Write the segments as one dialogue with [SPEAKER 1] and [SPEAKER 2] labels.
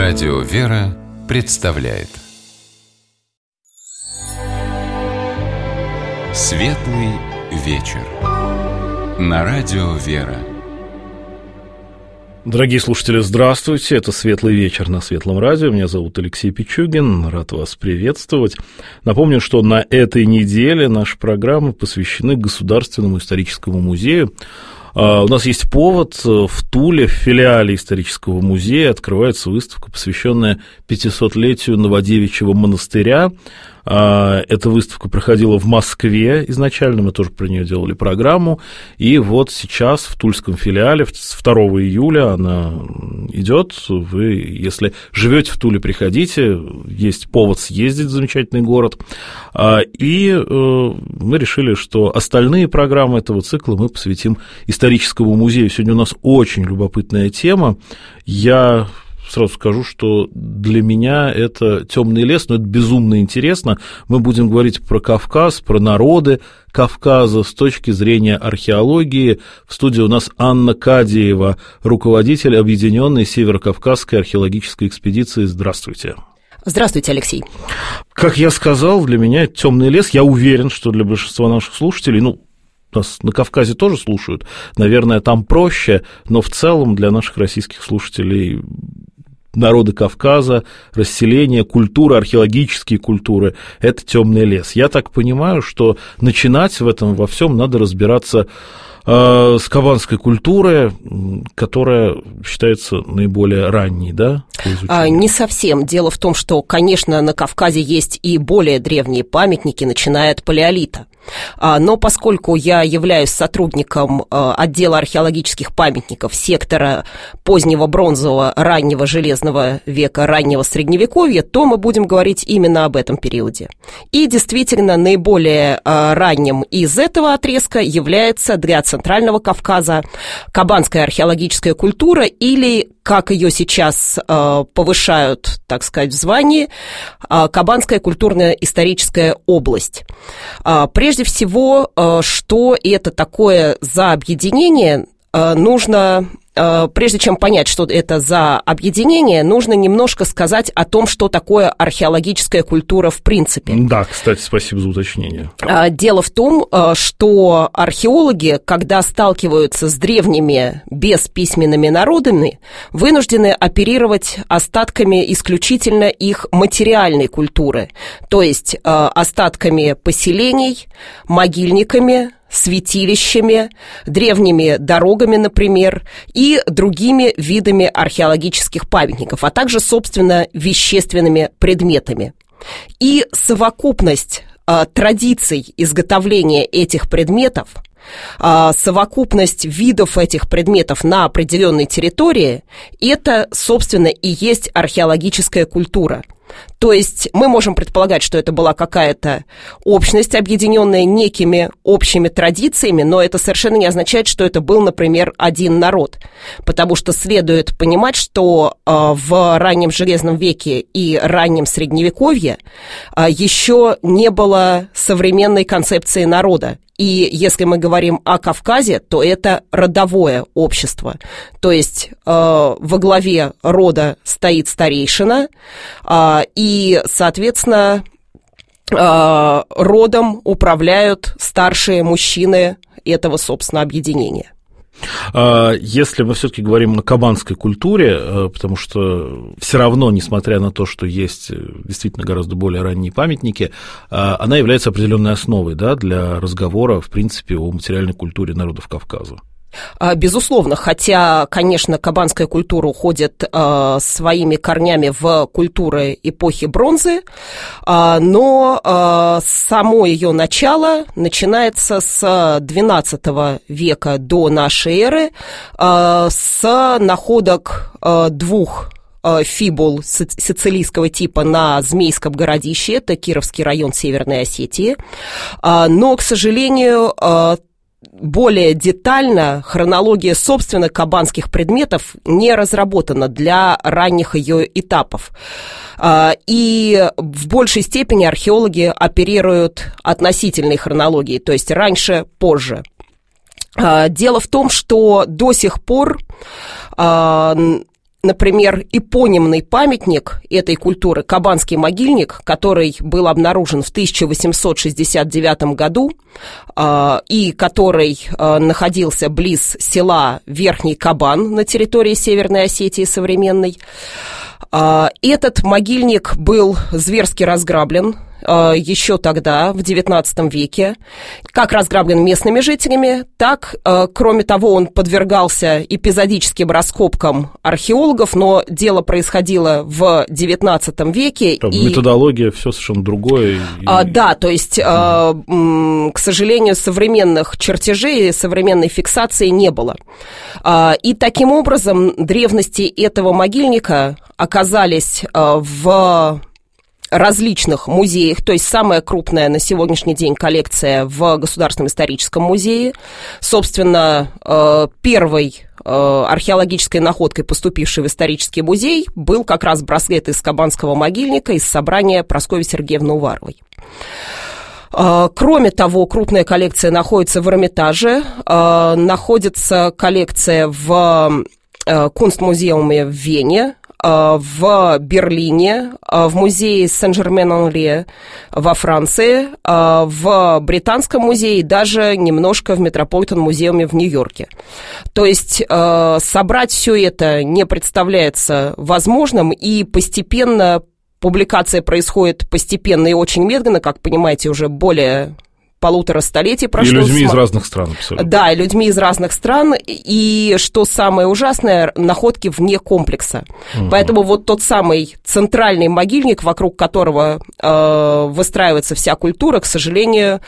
[SPEAKER 1] Радио «Вера» представляет Светлый вечер на Радио «Вера».
[SPEAKER 2] Дорогие слушатели, здравствуйте, это «Светлый вечер» на Светлом радио, меня зовут Алексей Пичугин, рад вас приветствовать. Напомню, что на этой неделе наши программы посвящены Государственному историческому музею. У нас есть повод, в Туле, в филиале исторического музея открывается выставка, посвященная 500-летию Новодевичьего монастыря. Эта выставка проходила в Москве изначально, мы тоже про нее делали программу, и вот сейчас в тульском филиале с 2 июля она идет. Вы, если живете в Туле, приходите, есть повод съездить в замечательный город. И мы решили, что остальные программы этого цикла мы посвятим историческому музею. Сегодня у нас очень любопытная тема. Я сразу скажу, что для меня это темный лес, но это безумно интересно. Мы будем говорить про Кавказ, про народы Кавказа с точки зрения археологии. В студии у нас Анна Кадиева, руководитель Объединенной Северокавказской археологической экспедиции. Здравствуйте.
[SPEAKER 3] Здравствуйте, Алексей.
[SPEAKER 2] Как я сказал, для меня это темный лес. Я уверен, что для большинства наших слушателей, нас на Кавказе тоже слушают, наверное, там проще, но в целом для наших российских слушателей народы Кавказа, расселение, культура, археологические культуры – это темный лес. Я так понимаю, что начинать в этом во всем надо разбираться с кабанской культурой, которая считается наиболее ранней, да?
[SPEAKER 3] Не совсем. Дело в том, что, конечно, на Кавказе есть и более древние памятники, начиная от палеолита. Но поскольку я являюсь сотрудником отдела археологических памятников сектора позднего бронзового, раннего железного века, раннего средневековья, то мы будем говорить именно об этом периоде. И действительно, наиболее ранним из этого отрезка является для Центрального Кавказа кабанская археологическая культура, или, как ее сейчас повышают, так сказать, в звании, Кабанская культурно-историческая область. Прежде всего, что это такое за объединение, нужно, прежде чем понять, что это за объединение, нужно немножко сказать о том, что такое археологическая культура в принципе.
[SPEAKER 2] Да, кстати, спасибо за уточнение.
[SPEAKER 3] Дело в том, что археологи, когда сталкиваются с древними бесписьменными народами, вынуждены оперировать остатками исключительно их материальной культуры, то есть остатками поселений, могильниками, святилищами, древними дорогами, например, и другими видами археологических памятников, а также, собственно, вещественными предметами. И совокупность традиций изготовления этих предметов, совокупность видов этих предметов на определенной территории, это, собственно, и есть археологическая культура. То есть мы можем предполагать, что это была какая-то общность, объединенная некими общими традициями, но это совершенно не означает, что это был, например, один народ. Потому что следует понимать, что в раннем Железном веке и раннем Средневековье еще не было современной концепции народа. И если мы говорим о Кавказе, то это родовое общество. То есть во главе рода стоит старейшина, и, соответственно, родом управляют старшие мужчины этого, собственно, объединения.
[SPEAKER 2] Если мы все-таки говорим о кабанской культуре, потому что все равно, несмотря на то, что есть действительно гораздо более ранние памятники, она является определенной основой, да, для разговора, в принципе, о материальной культуре народов Кавказа.
[SPEAKER 3] Безусловно, хотя, конечно, кабанская культура уходит своими корнями в культуры эпохи бронзы, но само ее начало начинается с XII века до нашей эры, с находок двух фибул сицилийского типа на Змейском городище, это Кировский район Северной Осетии, но, к сожалению, более детально хронология, собственно, кабанских предметов не разработана для ранних ее этапов. И в большей степени археологи оперируют относительной хронологией, то есть раньше, позже. Дело в том, что до сих пор например, эпонимный памятник этой культуры, Кабанский могильник, который был обнаружен в 1869 году и который находился близ села Верхний Кабан на территории Северной Осетии современной. Этот могильник был зверски разграблен еще тогда, в XIX веке, как разграблен местными жителями, так, кроме того, он подвергался эпизодическим раскопкам археологов, но дело происходило в XIX веке.
[SPEAKER 2] Там методология все совершенно другое.
[SPEAKER 3] Да, то есть, к сожалению, современных чертежей, современной фиксации не было. И таким образом древности этого могильника оказались в различных музеях, то есть самая крупная на сегодняшний день коллекция в Государственном историческом музее. Собственно, первой археологической находкой, поступившей в исторический музей, был как раз браслет из Кабанского могильника из собрания Прасковьи Сергеевны Уваровой. Кроме того, крупная коллекция находится в Эрмитаже, находится коллекция в Кунстмузеуме в Вене, в Берлине, в музее Сен-Жермен-Ан-Ле во Франции, в Британском музее и даже немножко в Метрополитен-музеуме в Нью-Йорке. То есть собрать все это не представляется возможным, и постепенно публикация происходит постепенно и очень медленно, как понимаете, уже более 1,5 столетий прошло.
[SPEAKER 2] И людьми из разных стран, абсолютно.
[SPEAKER 3] Да, и людьми из разных стран, и, что самое ужасное, находки вне комплекса. Поэтому вот тот самый центральный могильник, вокруг которого выстраивается вся культура, к сожалению,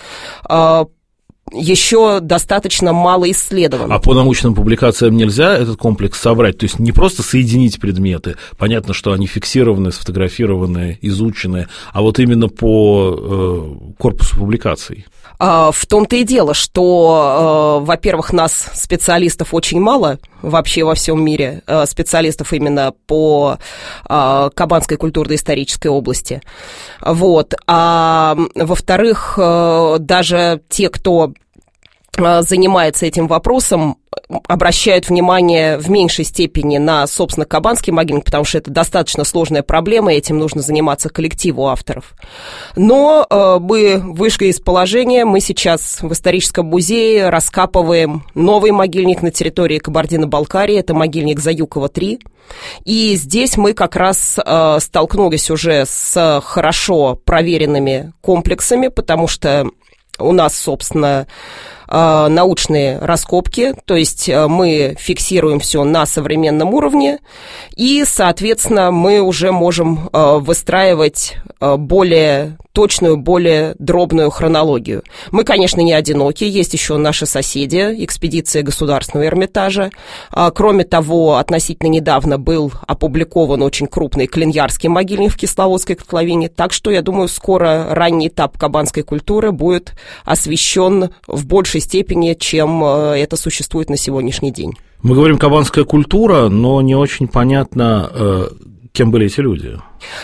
[SPEAKER 3] еще достаточно мало исследовано.
[SPEAKER 2] А по научным публикациям нельзя этот комплекс собрать? То есть не просто соединить предметы, понятно, что они фиксированы, сфотографированы, изучены, а вот именно по корпусу публикаций?
[SPEAKER 3] В том-то и дело, что, во-первых, нас, специалистов, очень мало вообще во всем мире, специалистов именно по Кабанской культурно-исторической области. Вот. А во-вторых, даже те, кто занимается этим вопросом, обращают внимание в меньшей степени на, собственно, Кабанский могильник, потому что это достаточно сложная проблема, и этим нужно заниматься коллективу авторов. Но мы вышли из положения, мы сейчас в историческом музее раскапываем новый могильник на территории Кабардино-Балкарии, это могильник Заюкова-3, и здесь мы как раз столкнулись уже с хорошо проверенными комплексами, потому что у нас, собственно, научные раскопки, то есть мы фиксируем все на современном уровне, и, соответственно, мы уже можем выстраивать более точную, более дробную хронологию. Мы, конечно, не одиноки, есть еще наши соседи, экспедиция Государственного Эрмитажа. Кроме того, относительно недавно был опубликован очень крупный Клиньярский могильник в Кисловодской котловине, так что, я думаю, скоро ранний этап кабанской культуры будет освещен в большей степени, чем это существует на сегодняшний день.
[SPEAKER 2] Мы говорим «кабанская культура», но не очень понятно, кем были эти люди.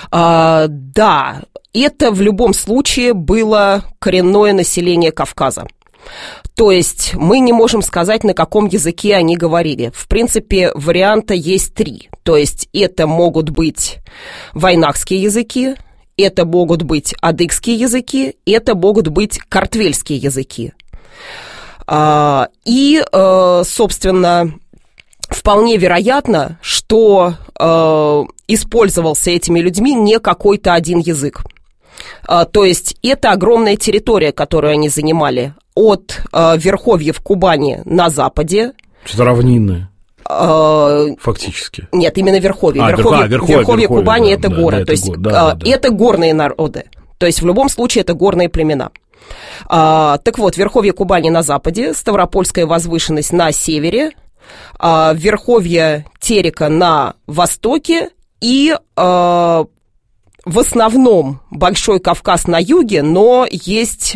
[SPEAKER 3] Да, это в любом случае было коренное население Кавказа. То есть мы не можем сказать, на каком языке они говорили. В принципе, варианта есть 3. То есть это могут быть вайнахские языки, это могут быть адыгские языки, это могут быть картвельские языки. И, собственно, вполне вероятно, что использовался этими людьми не какой-то один язык. То есть это огромная территория, которую они занимали от верховьев Кубани на западе.
[SPEAKER 2] Это равнинные. Фактически.
[SPEAKER 3] Нет, именно верховье. Верховье Кубани – это горы. То есть это горные народы. То есть в любом случае это горные племена. Так вот, верховье Кубани на западе, Ставропольская возвышенность на севере, верховье Терека на востоке и в основном Большой Кавказ на юге, но есть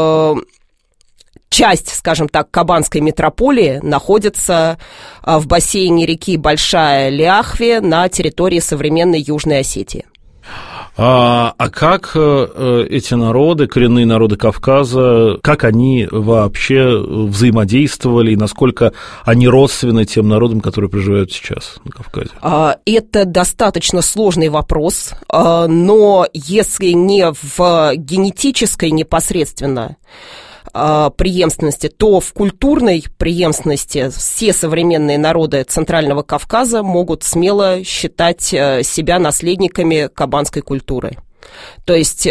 [SPEAKER 3] часть, скажем так, Кабанской метрополии находится в бассейне реки Большая Ляхве на территории современной Южной Осетии.
[SPEAKER 2] А как эти народы, коренные народы Кавказа, как они вообще взаимодействовали и насколько они родственны тем народам, которые проживают сейчас на Кавказе?
[SPEAKER 3] Это достаточно сложный вопрос, но если не в генетической непосредственно преемственности, то в культурной преемственности все современные народы Центрального Кавказа могут смело считать себя наследниками кабанской культуры. То есть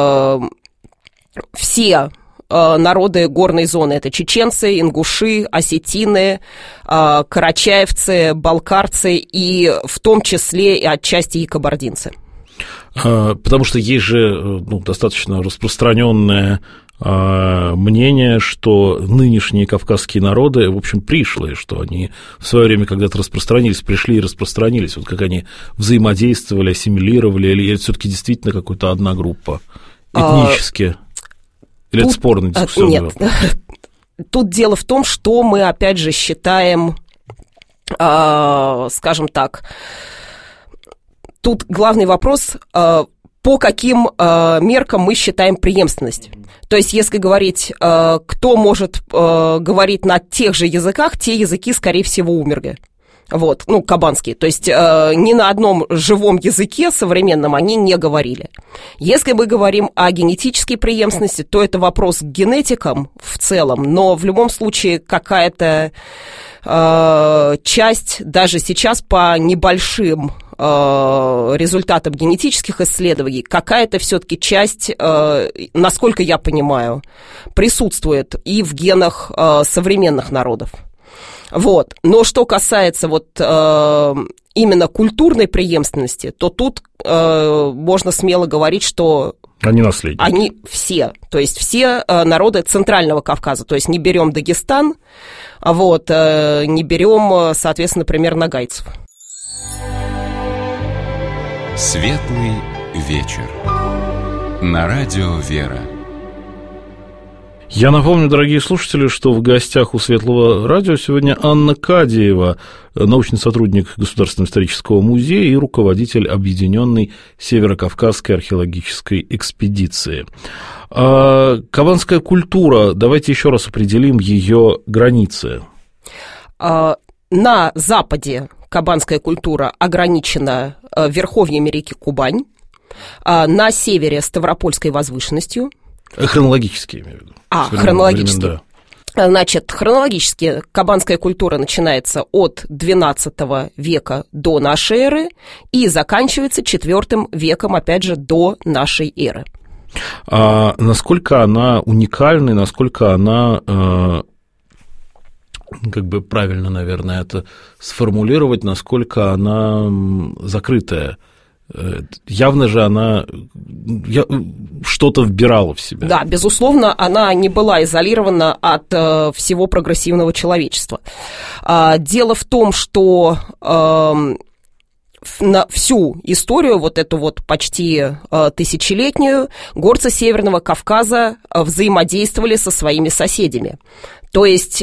[SPEAKER 3] все народы горной зоны — это чеченцы, ингуши, осетины, карачаевцы, балкарцы и в том числе и отчасти и кабардинцы.
[SPEAKER 2] Потому что есть же достаточно распространенное мнение, что нынешние кавказские народы, в общем, пришлые, что они в свое время когда-то распространились, пришли и распространились. Вот как они взаимодействовали, ассимилировали, или это все-таки действительно какая-то одна группа этнически? Или это спорная дискуссия?
[SPEAKER 3] Нет, тут дело в том, что мы, опять же, считаем, скажем так, тут главный вопрос, по каким меркам мы считаем преемственность. То есть, если говорить, кто может говорить на тех же языках, те языки, скорее всего, умерли. Вот, кабанские. То есть, ни на одном живом языке современном они не говорили. Если мы говорим о генетической преемственности, то это вопрос к генетикам в целом, но в любом случае какая-то часть, даже сейчас по небольшим результатам генетических исследований, какая-то все-таки часть, насколько я понимаю, присутствует и в генах современных народов. Вот. Но что касается именно культурной преемственности, то тут можно смело говорить, что
[SPEAKER 2] они наследники.
[SPEAKER 3] Они все, то есть все народы Центрального Кавказа, то есть не берем Дагестан, не берем, соответственно, например, нагайцев.
[SPEAKER 1] Светлый вечер. На радио «Вера».
[SPEAKER 2] Я напомню, дорогие слушатели, что в гостях у Светлого радио сегодня Анна Кадиева, научный сотрудник Государственного исторического музея и руководитель Объединенной Северо-Кавказской археологической экспедиции. Кабанская культура, давайте еще раз определим ее границы.
[SPEAKER 3] На западе кабанская культура ограничена верховьями реки Кубань, на севере Ставропольской возвышенностью.
[SPEAKER 2] Хронологически, я имею в виду.
[SPEAKER 3] Хронологически. Да. Значит, хронологически кабанская культура начинается от XII века до нашей эры и заканчивается IV веком, опять же, до нашей эры.
[SPEAKER 2] А насколько она уникальна, насколько она, правильно, наверное, это сформулировать, насколько она закрытая? Явно же она что-то вбирала в себя.
[SPEAKER 3] Да, безусловно, она не была изолирована от всего прогрессивного человечества. Дело в том, что на всю историю, эту почти тысячелетнюю, горцы Северного Кавказа взаимодействовали со своими соседями. То есть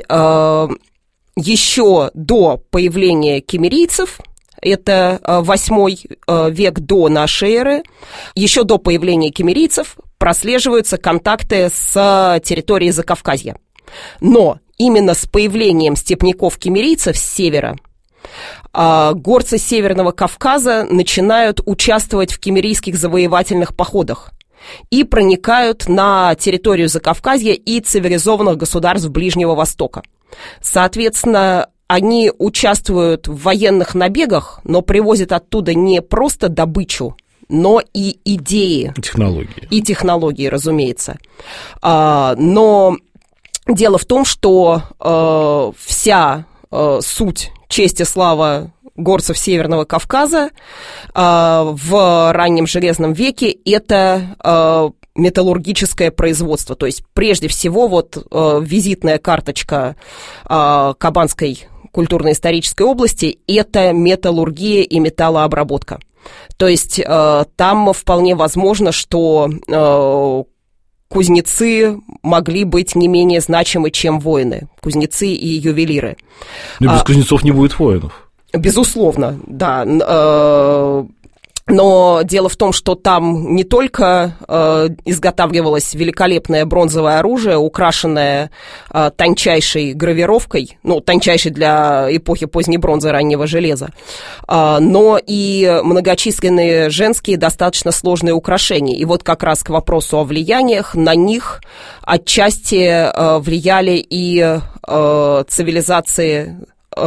[SPEAKER 3] еще до появления киммерийцев, это 8 век до нашей эры, еще до появления киммерийцев прослеживаются контакты с территорией Закавказья. Но именно с появлением степняков-киммерийцев с севера горцы Северного Кавказа начинают участвовать в киммерийских завоевательных походах и проникают на территорию Закавказья и цивилизованных государств Ближнего Востока. Соответственно, они участвуют в военных набегах, но привозят оттуда не просто добычу, но и идеи.
[SPEAKER 2] Технологии.
[SPEAKER 3] И технологии, разумеется. Но дело в том, что вся суть, честь и слава горцев Северного Кавказа в раннем Железном веке – это металлургическое производство. То есть, прежде всего, визитная карточка Кабанской культурно-исторической области – это металлургия и металлообработка. То есть, там вполне возможно, что кузнецы могли быть не менее значимы, чем воины. Кузнецы и ювелиры.
[SPEAKER 2] Но без кузнецов не будет воинов.
[SPEAKER 3] Безусловно, да. Но дело в том, что там не только изготавливалось великолепное бронзовое оружие, украшенное тончайшей гравировкой, тончайшей для эпохи поздней бронзы, раннего железа, но и многочисленные женские достаточно сложные украшения. И вот как раз к вопросу о влияниях, на них отчасти влияли и цивилизации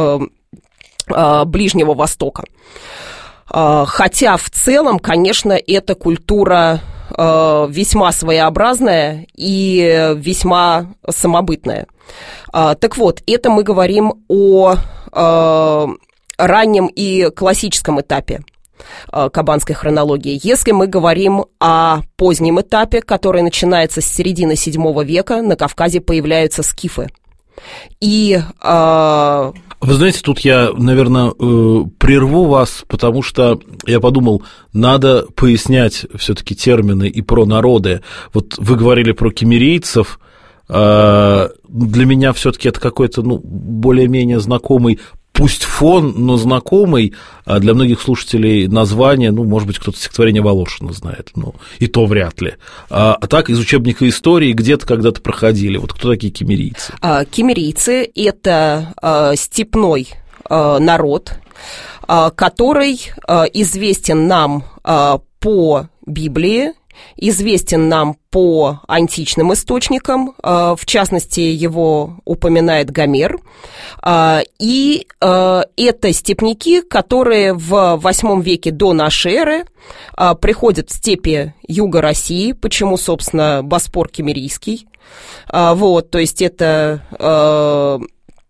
[SPEAKER 3] Ближнего Востока. Хотя в целом, конечно, эта культура весьма своеобразная и весьма самобытная. Так вот, это мы говорим о раннем и классическом этапе кабанской хронологии. Если мы говорим о позднем этапе, который начинается с середины VII века, на Кавказе появляются скифы. И...
[SPEAKER 2] Вы знаете, тут я, наверное, прерву вас, потому что я подумал, надо пояснять все-таки термины и про народы. Вот вы говорили про киммерийцев. Для меня все-таки это какой-то, более-менее знакомый, пусть фон, но знакомый, а для многих слушателей название, может быть, кто-то стихотворение Волошина знает, и то вряд ли. А так, из учебника истории где-то когда-то проходили. Вот кто такие киммерийцы?
[SPEAKER 3] Киммерийцы – это степной народ, который известен нам по Библии, известен нам по античным источникам, в частности, его упоминает Гомер, и это степняки, которые в VIII веке до нашей эры приходят в степи юга России, почему, собственно, Боспор киммерийский, то есть это...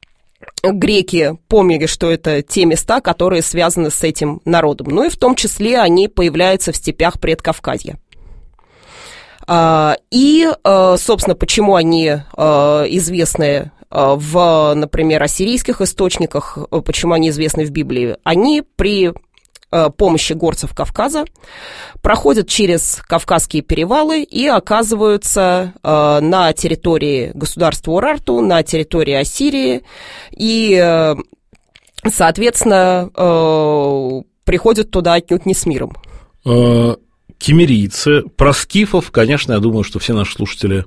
[SPEAKER 3] Греки помнили, что это те места, которые связаны с этим народом, и в том числе они появляются в степях Предкавказья. И, собственно, почему они известны например, ассирийских источниках, почему они известны в Библии? Они при помощи горцев Кавказа проходят через Кавказские перевалы и оказываются на территории государства Урарту, на территории Ассирии, и, соответственно, приходят туда отнюдь не с миром.
[SPEAKER 2] Киммерийцы. Про скифов, конечно, я думаю, что все наши слушатели,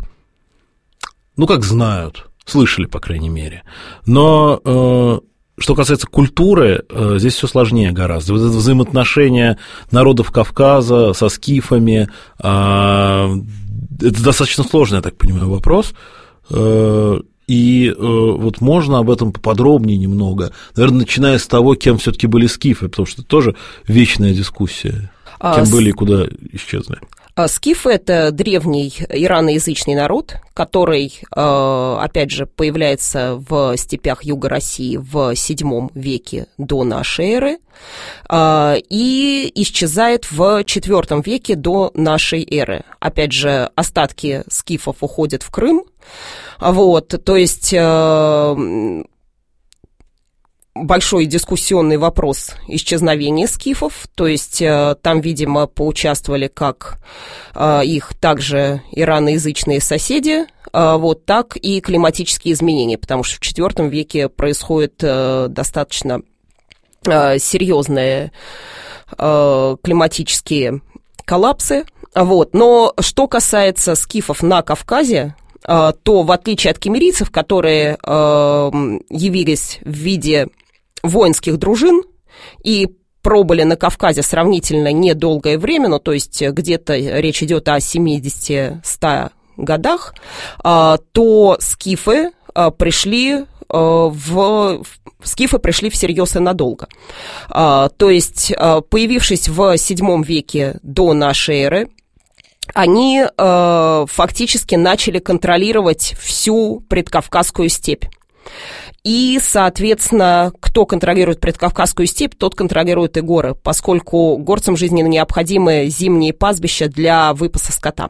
[SPEAKER 2] знают, слышали, по крайней мере. Но что касается культуры, здесь все сложнее гораздо. Вот это взаимоотношения народов Кавказа со скифами, это достаточно сложный, я так понимаю, вопрос. И вот можно об этом поподробнее немного, наверное, начиная с того, кем все-таки были скифы, потому что это тоже вечная дискуссия. Кем были и куда исчезли?
[SPEAKER 3] Скифы – это древний ираноязычный народ, который, опять же, появляется в степях юга России в VII веке до нашей эры и исчезает в IV веке до нашей эры. Опять же, остатки скифов уходят в Крым, то есть... большой дискуссионный вопрос исчезновения скифов, то есть там, видимо, поучаствовали как их также ираноязычные соседи, так и климатические изменения, потому что в IV веке происходят достаточно серьезные климатические коллапсы. Но что касается скифов на Кавказе, то в отличие от киммерийцев, которые явились в виде воинских дружин и пробыли на Кавказе сравнительно недолгое время, то есть где-то речь идет о 70-100 годах, то скифы пришли всерьез и надолго. То есть, появившись в VII веке до нашей эры, они фактически начали контролировать всю предкавказскую степь. И, соответственно, кто контролирует предкавказскую степь, тот контролирует и горы, поскольку горцам жизненно необходимы зимние пастбища для выпаса скота.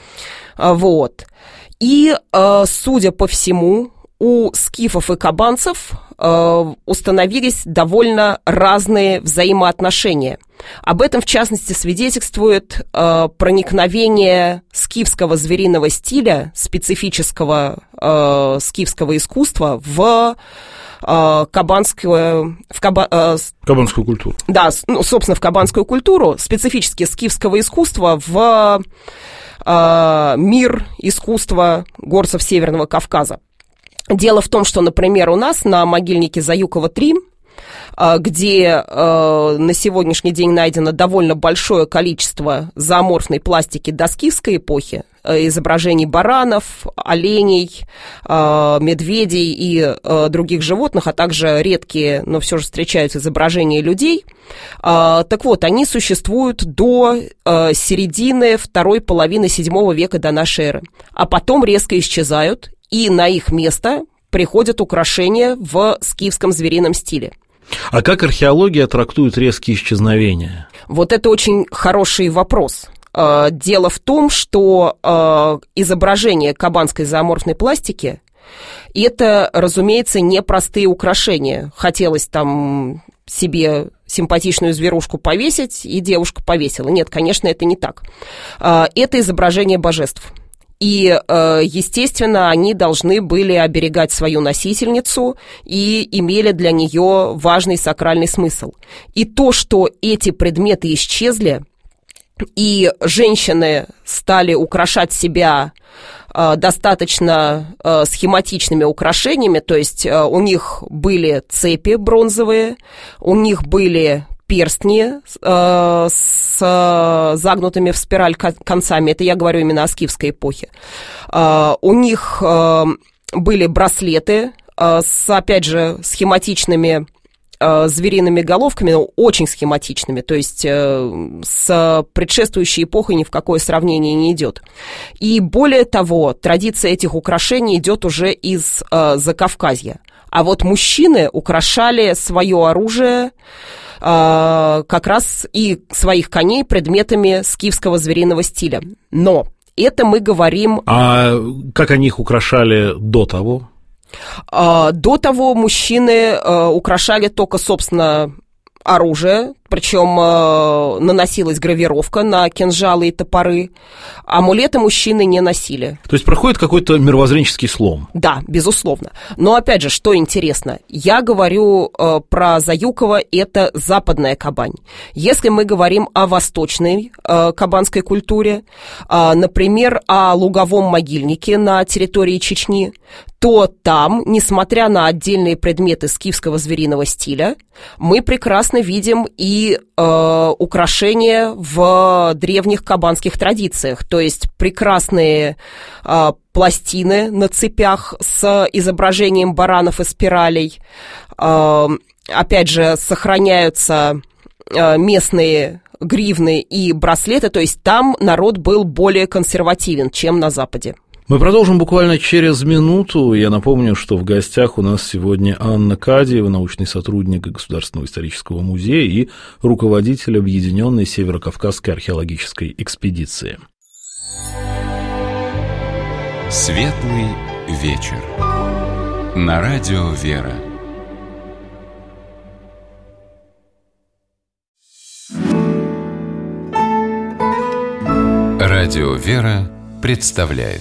[SPEAKER 3] И, судя по всему, у скифов и кабанцев установились довольно разные взаимоотношения. Об этом, в частности, свидетельствует проникновение скифского звериного стиля, специфического скифского искусства в кабанскую
[SPEAKER 2] культуру.
[SPEAKER 3] Да, собственно, в кабанскую культуру, специфически скифского искусства в мир искусства горцев Северного Кавказа. Дело в том, что, например, у нас на могильнике Заюкова-3, где на сегодняшний день найдено довольно большое количество зооморфной пластики доскифской эпохи, изображений баранов, оленей, медведей и других животных, а также редкие, но все же встречаются изображения людей. Так вот, они существуют до середины второй половины VII века до нашей эры, а потом резко исчезают, и на их место приходят украшения в скифском зверином стиле.
[SPEAKER 2] А как археология трактует резкие исчезновения?
[SPEAKER 3] Вот это очень хороший вопрос. Дело в том, что изображение кабанской зооморфной пластики – это, разумеется, непростые украшения. Хотелось там себе симпатичную зверушку повесить, и девушка повесила. Нет, конечно, это не так. Это изображение божеств. И, естественно, они должны были оберегать свою носительницу и имели для нее важный сакральный смысл. И то, что эти предметы исчезли, и женщины стали украшать себя достаточно схематичными украшениями, то есть у них были цепи бронзовые, у них были перстни с загнутыми в спираль концами. Это я говорю именно о скифской эпохе. У них были браслеты с, опять же, схематичными звериными головками, но очень схематичными, то есть с предшествующей эпохой ни в какое сравнение не идет. И более того, традиция этих украшений идет уже из Закавказья. А вот мужчины украшали свое оружие как раз и своих коней предметами скифского звериного стиля. Но это мы говорим... А
[SPEAKER 2] как они их украшали до того?
[SPEAKER 3] До того мужчины украшали только, собственно, оружие, причем наносилась гравировка на кинжалы и топоры. Амулеты мужчины не носили.
[SPEAKER 2] То есть проходит какой-то мировоззренческий слом?
[SPEAKER 3] Да, безусловно. Но, опять же, что интересно, я говорю про Заюкова, это западная Кабань. Если мы говорим о восточной кабанской культуре, например, о луговом могильнике на территории Чечни, то там, несмотря на отдельные предметы скифского звериного стиля, мы прекрасно видим и украшения в древних кабанских традициях, то есть прекрасные пластины на цепях с изображением баранов и спиралей. Опять же, сохраняются местные гривны и браслеты, то есть там народ был более консервативен, чем на Западе.
[SPEAKER 2] Мы продолжим буквально через минуту. Я напомню, что в гостях у нас сегодня Анна Кадиева, научный сотрудник Государственного исторического музея и руководитель Объединенной Северо-Кавказской археологической экспедиции.
[SPEAKER 1] Светлый вечер. На радио «Вера». Радио «Вера» представляет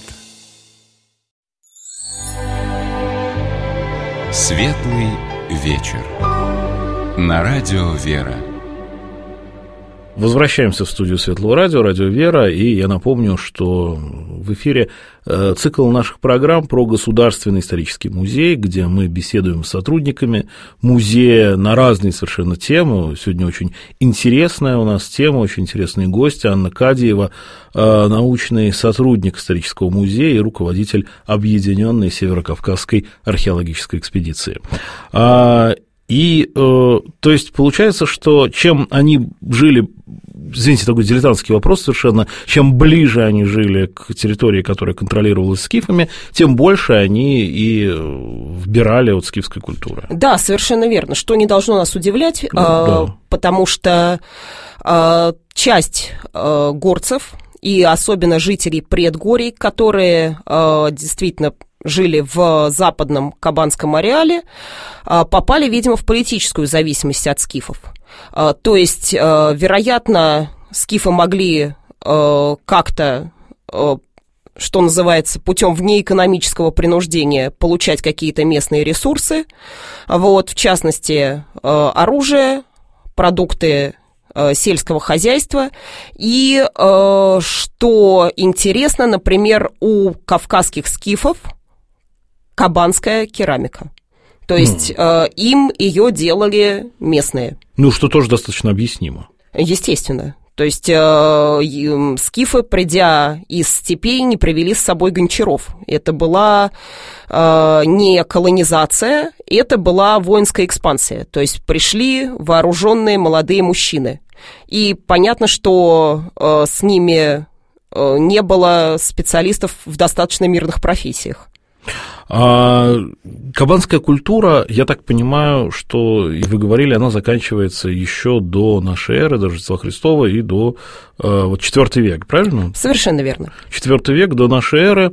[SPEAKER 1] Светлый вечер. На радио «Вера».
[SPEAKER 2] Возвращаемся в студию Светлого радио, радио «Вера», и я напомню, что в эфире цикл наших программ про Государственный исторический музей, где мы беседуем с сотрудниками музея на разные совершенно темы. Сегодня очень интересная у нас тема, очень интересные гости. Анна Кадиева, научный сотрудник исторического музея и руководитель Объединенной Северо-Кавказской археологической экспедиции. И, то есть, получается, что чем они жили, извините, такой дилетантский вопрос совершенно, чем ближе они жили к территории, которая контролировалась скифами, тем больше они и вбирали от скифской культуры.
[SPEAKER 3] Да, совершенно верно, что не должно нас удивлять, да. Потому что часть горцев, и особенно жителей предгорий, которые действительно жили в западном кабанском ареале, попали, видимо, в политическую зависимость от скифов. То есть, вероятно, скифы могли как-то, что называется, путем внеэкономического принуждения получать какие-то местные ресурсы, вот, в частности, оружие, продукты сельского хозяйства. И, что интересно, например, у кавказских скифов кабанская керамика. То есть им ее делали местные.
[SPEAKER 2] Ну, что тоже достаточно объяснимо.
[SPEAKER 3] Естественно. То есть скифы, придя из степей, не привели с собой гончаров. Это была не колонизация, это была воинская экспансия. То есть пришли вооруженные молодые мужчины. И понятно, что с ними не было специалистов в достаточно мирных профессиях.
[SPEAKER 2] А кабанская культура, я так понимаю, что, и вы говорили, она заканчивается еще до нашей эры, до Рождества Христова и до вот, IV века, правильно?
[SPEAKER 3] Совершенно верно.
[SPEAKER 2] IV век до нашей эры,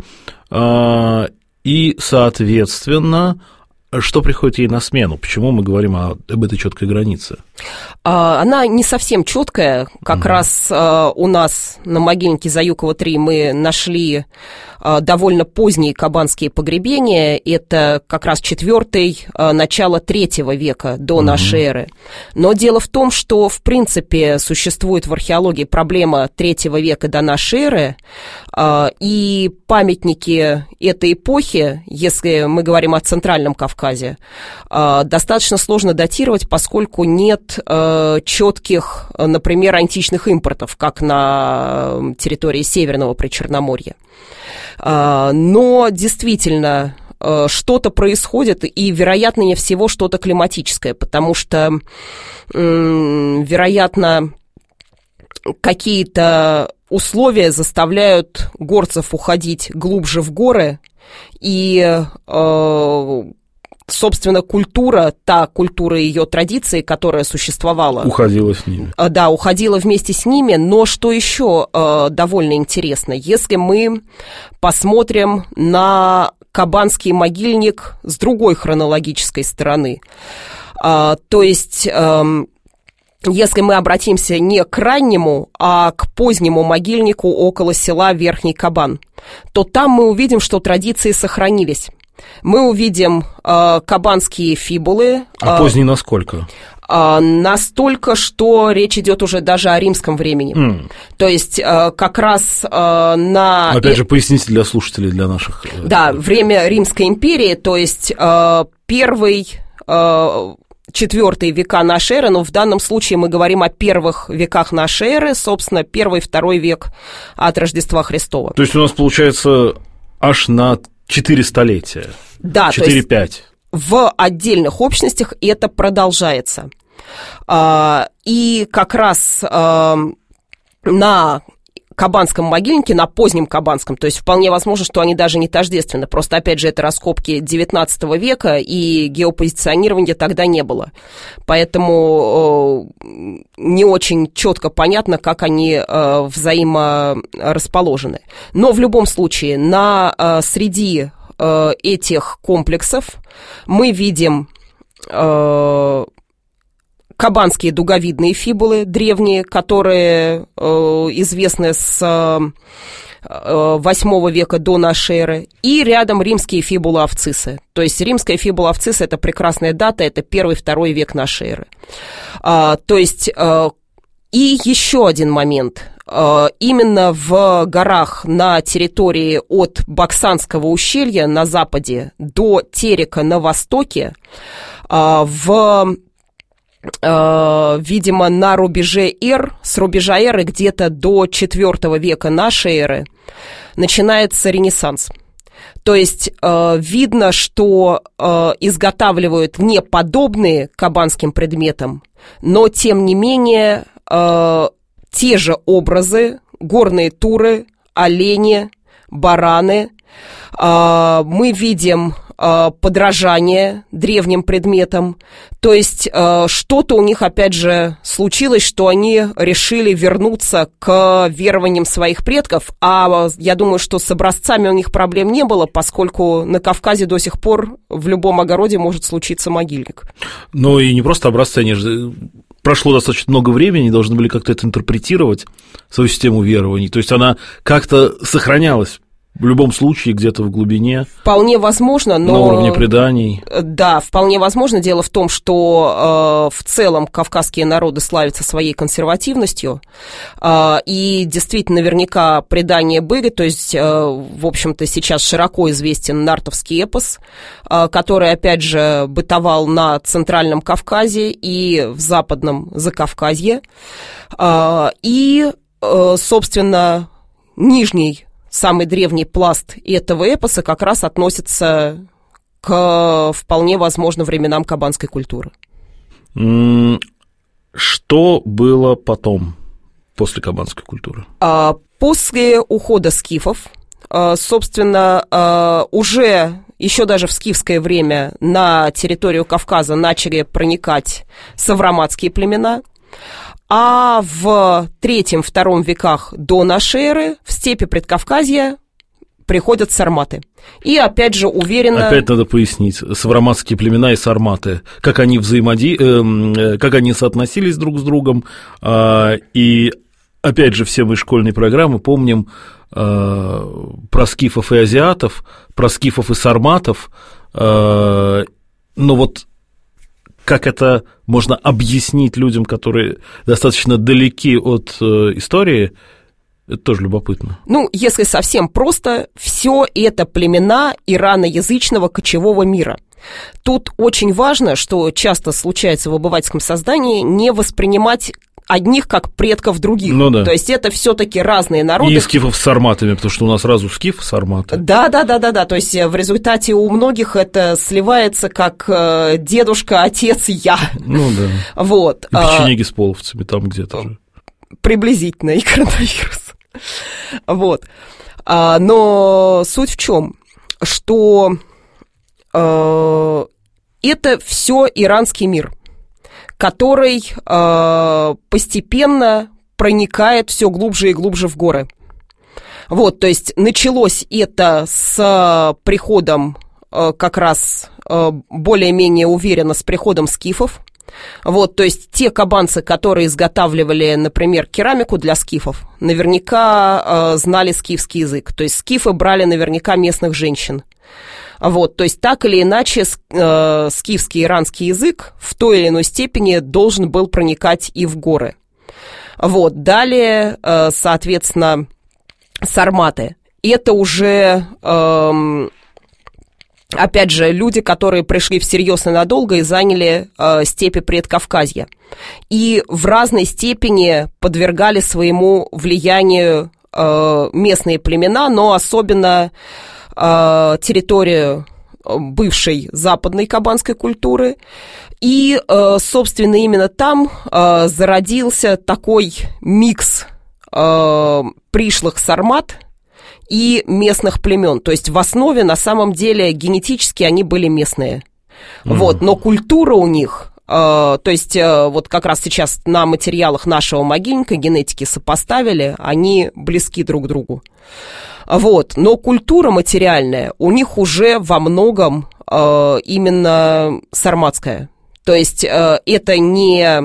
[SPEAKER 2] и, соответственно, что приходит ей на смену? Почему мы говорим об этой четкой границе?
[SPEAKER 3] Она не совсем четкая. Как раз у нас на могильнике Заюкова-3 мы нашли довольно поздние кабанские погребения. Это как раз 4-й, начало 3 века до нашей эры. Но дело в том, что, в принципе, существует в археологии проблема 3 века до нашей эры, и памятники этой эпохи, если мы говорим о Центральном Кавказе, достаточно сложно датировать, поскольку нет четких, например, античных импортов, как на территории Северного Причерноморья. Но действительно что-то происходит, и, вероятнее всего, что-то климатическое, потому что, вероятно, какие-то условия заставляют горцев уходить глубже в горы, и, собственно, та культура и ее традиции, которая существовала...
[SPEAKER 2] Уходила с ними.
[SPEAKER 3] Да, уходила вместе с ними, но что еще довольно интересно, если мы посмотрим на кабанский могильник с другой хронологической стороны, то есть... Если мы обратимся не к раннему, а к позднему могильнику около села Верхний Кабан, то там мы увидим, что традиции сохранились. Мы увидим кабанские фибулы.
[SPEAKER 2] А поздний насколько?
[SPEAKER 3] Настолько, что речь идет уже даже о римском времени. То есть как раз на...
[SPEAKER 2] Опять же, поясните для слушателей, для наших...
[SPEAKER 3] Да, время Римской империи, то есть первый... 4 века нашей эры, но в данном случае мы говорим о первых веках нашей эры, собственно, 1-2 век от Рождества Христова.
[SPEAKER 2] То есть у нас получается аж на 4 столетия.
[SPEAKER 3] Да,
[SPEAKER 2] 4-5.
[SPEAKER 3] В отдельных общностях это продолжается. И как раз на кабанском могильнике, на позднем кабанском, то есть вполне возможно, что они даже не тождественны. Просто, опять же, это раскопки 19 века, и геопозиционирования тогда не было. Поэтому не очень четко понятно, как они взаиморасположены. Но в любом случае, среди этих комплексов мы видим... кабанские дуговидные фибулы древние, которые известны с 8 века до нашей эры, и рядом римские фибулы-авциссы. То есть римская фибула-авцисса – это прекрасная дата, это 1-2 век нашей эры. То есть и еще один момент. Именно в горах на территории от Баксанского ущелья на западе до Терека на востоке видимо, на рубеже с рубежа эры где-то до 4 века нашей эры начинается Ренессанс. То есть видно, что изготавливают не подобные кабанским предметам, но, тем не менее, те же образы, горные туры, олени, бараны. Мы видим подражание древним предметам. То есть что-то у них, опять же, случилось, что они решили вернуться к верованиям своих предков, а я думаю, что с образцами у них проблем не было, поскольку на Кавказе до сих пор в любом огороде может случиться могильник.
[SPEAKER 2] Ну и не просто образцы, они же прошло достаточно много времени, должны были как-то это интерпретировать, свою систему верований. То есть она как-то сохранялась в любом случае где-то в глубине.
[SPEAKER 3] Вполне возможно, но...
[SPEAKER 2] На уровне преданий.
[SPEAKER 3] Да, вполне возможно. Дело в том, что в целом кавказские народы славятся своей консервативностью, и действительно наверняка предания были, то есть, в общем-то, сейчас широко известен нартовский эпос, который, опять же, бытовал на Центральном Кавказе и в Западном Закавказье, и, собственно, нижний, самый древний пласт этого эпоса как раз относится к, вполне возможно, временам кабанской культуры.
[SPEAKER 2] Что было потом, после кабанской культуры?
[SPEAKER 3] После ухода скифов, собственно, уже еще даже в скифское время на территорию Кавказа начали проникать савроматские племена, а в III-II веках до нашей эры в степи Предкавказья приходят сарматы. И опять же уверенно...
[SPEAKER 2] Опять надо пояснить, савроматские племена и сарматы, как они как они соотносились друг с другом, и опять же все мы школьные программы помним про скифов и азиатов, про скифов и сарматов, но вот как это можно объяснить людям, которые достаточно далеки от истории, это тоже любопытно.
[SPEAKER 3] Ну, если совсем просто, все это племена ираноязычного кочевого мира. Тут очень важно, что часто случается в обывательском создании, не воспринимать одних как предков других.
[SPEAKER 2] Ну, да.
[SPEAKER 3] То есть это все-таки разные народы.
[SPEAKER 2] И скифов с сарматами, потому что у нас сразу скиф, сарматы.
[SPEAKER 3] Да. То есть в результате у многих это сливается как дедушка, отец, я.
[SPEAKER 2] Ну да.
[SPEAKER 3] Вот.
[SPEAKER 2] И печенеги с половцами там где-то же.
[SPEAKER 3] Приблизительно, и коронавирус. Вот. Но суть в чем? Что это все иранский мир, который постепенно проникает все глубже и глубже в горы. Вот, то есть началось это с приходом, как раз более-менее уверенно, с приходом скифов. Вот, то есть те кабанцы, которые изготавливали, например, керамику для скифов, наверняка знали скифский язык. То есть скифы брали наверняка местных женщин. Вот, то есть так или иначе скифский иранский язык в той или иной степени должен был проникать и в горы. Вот, далее, соответственно, сарматы. Это уже, опять же, люди, которые пришли всерьез и надолго и заняли степи Предкавказья. И в разной степени подвергали своему влиянию местные племена, но особенно территорию бывшей западной кабанской культуры. И, собственно, именно там зародился такой микс пришлых сармат и местных племен. То есть в основе, на самом деле, генетически они были местные. Вот, но культура у них... То есть вот как раз сейчас на материалах нашего могильника генетики сопоставили, они близки друг к другу. Вот, но культура материальная у них уже во многом именно сарматская. То есть это не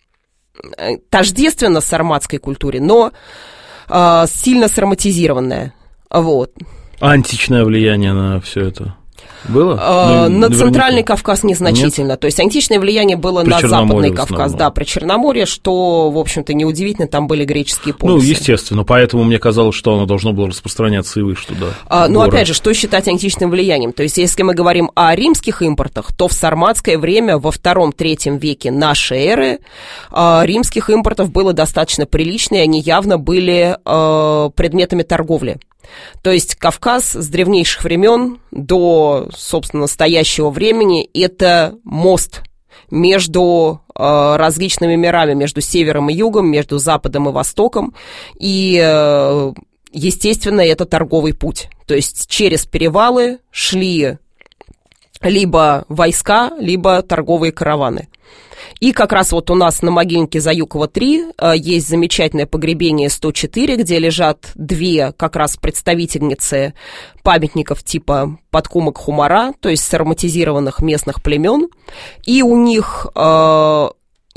[SPEAKER 3] тождественно сарматской культуре, но сильно сарматизированная. Вот.
[SPEAKER 2] Античное влияние на все это было?
[SPEAKER 3] На Центральный Кавказ незначительно. Нет? То есть античное влияние было на Западный Кавказ, да, при Черноморье, что, в общем-то, неудивительно, там были греческие полисы.
[SPEAKER 2] Ну, естественно, поэтому мне казалось, что оно должно было распространяться и выше туда.
[SPEAKER 3] Ну, опять же, что считать античным влиянием? То есть, если мы говорим о римских импортах, то в сарматское время, во II-III веке нашей эры, римских импортов было достаточно прилично, и они явно были предметами торговли. То есть Кавказ с древнейших времен до, собственно, настоящего времени – это мост между различными мирами, между севером и югом, между западом и востоком. И, естественно, это торговый путь. То есть через перевалы шли либо войска, либо торговые караваны. И как раз вот у нас на могильнике Заюкова-3 есть замечательное погребение 104, где лежат две как раз представительницы памятников типа подкумок Хумара, то есть сарматизированных местных племен. И у них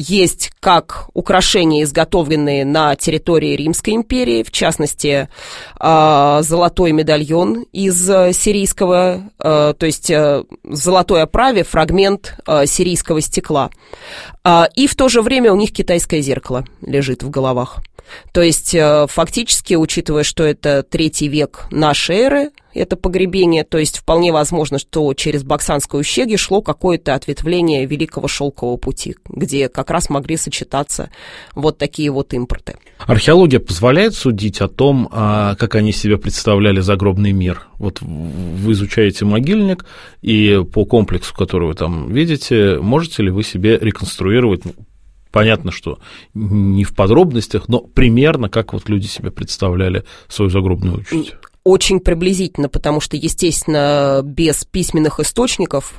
[SPEAKER 3] есть как украшения, изготовленные на территории Римской империи, в частности, золотой медальон из сирийского, то есть в золотой оправе фрагмент сирийского стекла. И в то же время у них китайское зеркало лежит в головах. То есть фактически, учитывая, что это 3 век нашей эры, это погребение, то есть вполне возможно, что через Баксанское ущелье шло какое-то ответвление Великого Шелкового пути, где как раз могли сочетаться вот такие вот импорты.
[SPEAKER 2] Археология позволяет судить о том, как они себе представляли загробный мир? Вот вы изучаете могильник, и по комплексу, который вы там видите, можете ли вы себе реконструировать? Понятно, что не в подробностях, но примерно как вот люди себе представляли свою загробную участь.
[SPEAKER 3] Очень приблизительно, потому что, естественно, без письменных источников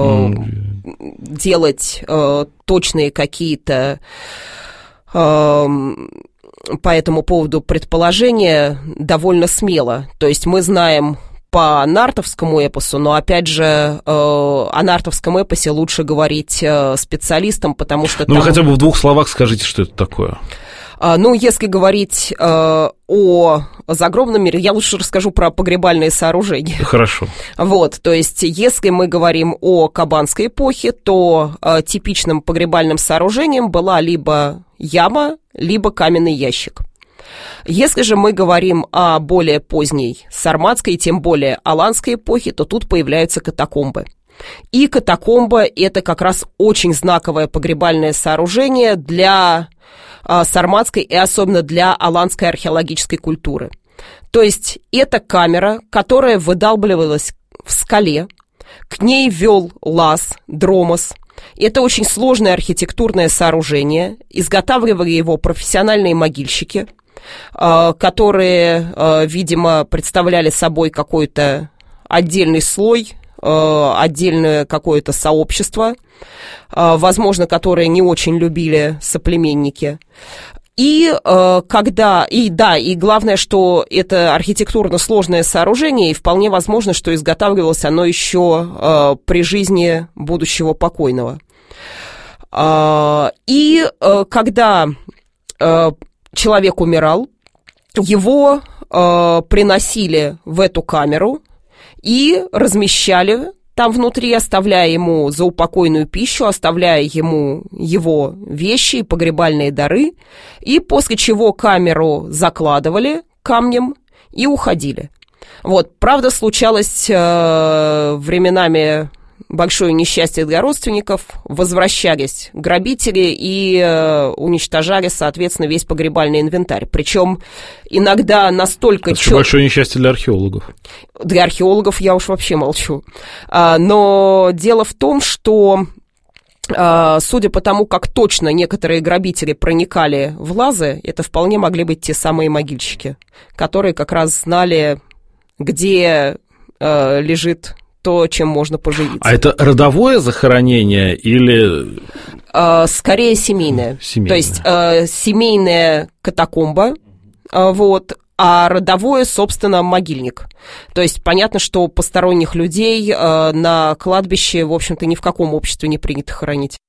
[SPEAKER 3] делать точные какие-то по этому поводу предположения довольно смело. То есть мы знаем по нартовскому эпосу, но, опять же, о нартовском эпосе лучше говорить специалистам, потому что...
[SPEAKER 2] Ну, вы хотя бы в 2 словах скажите, что это такое.
[SPEAKER 3] Ну, если говорить о загробном мире, я лучше расскажу про погребальные сооружения.
[SPEAKER 2] Хорошо.
[SPEAKER 3] Вот, то есть, если мы говорим о Кабанской эпохе, то типичным погребальным сооружением была либо яма, либо каменный ящик. Если же мы говорим о более поздней сарматской, и тем более аланской эпохе, то тут появляются катакомбы. И катакомба – это как раз очень знаковое погребальное сооружение для сарматской и особенно для аланской археологической культуры. То есть это камера, которая выдалбливалась в скале, к ней вел лаз, дромос. Это очень сложное архитектурное сооружение, изготавливали его профессиональные могильщики, которые, видимо, представляли собой какой-то отдельный слой, отдельное какое-то сообщество, возможно, которое не очень любили соплеменники. И главное, что это архитектурно сложное сооружение, и вполне возможно, что изготавливалось оно еще при жизни будущего покойного. И когда человек умирал, его приносили в эту камеру и размещали там внутри, оставляя ему заупокойную пищу, оставляя ему его вещи и погребальные дары, и после чего камеру закладывали камнем и уходили. Вот, правда, случалось временами большое несчастье для родственников, возвращались грабители и уничтожали, соответственно, весь погребальный инвентарь. Причем иногда настолько...
[SPEAKER 2] Это большое несчастье для археологов.
[SPEAKER 3] Для археологов я уж вообще молчу. Но дело в том, что, судя по тому, как точно некоторые грабители проникали в лазы, это вполне могли быть те самые могильщики, которые как раз знали, где лежит то, чем можно поживиться.
[SPEAKER 2] А это родовое захоронение или...
[SPEAKER 3] Скорее семейное. То есть семейная катакомба, вот, а родовое, собственно, могильник. То есть понятно, что посторонних людей на кладбище, в общем-то, ни в каком обществе не принято хоронить.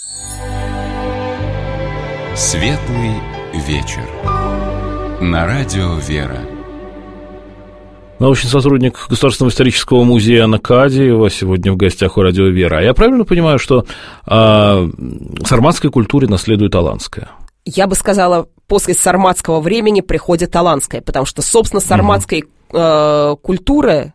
[SPEAKER 1] Светлый вечер. На радио «Вера».
[SPEAKER 2] Научный сотрудник Государственного исторического музея Анна Кадиева сегодня в гостях у радио «Вера». А я правильно понимаю, что сарматской культуре наследует аланская?
[SPEAKER 3] Я бы сказала, после сарматского времени приходит аланская, потому что, собственно, сарматской культуры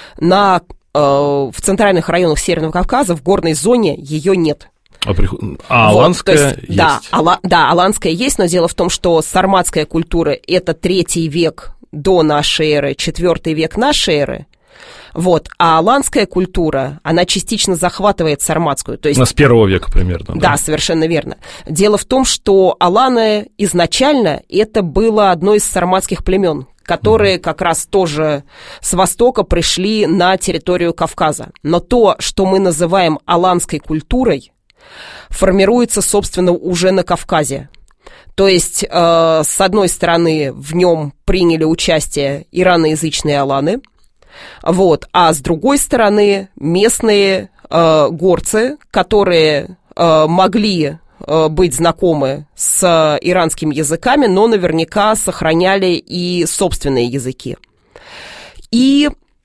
[SPEAKER 3] в центральных районах Северного Кавказа, в горной зоне, ее нет.
[SPEAKER 2] Аланская есть?
[SPEAKER 3] Да, аланская есть, но дело в том, что сарматская культура – это 3 век до нашей эры, 4 век нашей эры, вот, а аланская культура, она частично захватывает сарматскую. То есть,
[SPEAKER 2] с 1 века примерно.
[SPEAKER 3] Да, совершенно верно. Дело в том, что аланы изначально это было одно из сарматских племен, которые как раз тоже с востока пришли на территорию Кавказа. Но то, что мы называем аланской культурой, формируется, собственно, уже на Кавказе. То есть, с одной стороны, в нем приняли участие ираноязычные аланы, вот, а с другой стороны, местные горцы, которые могли быть знакомы с иранскими языками, но наверняка сохраняли и собственные языки. И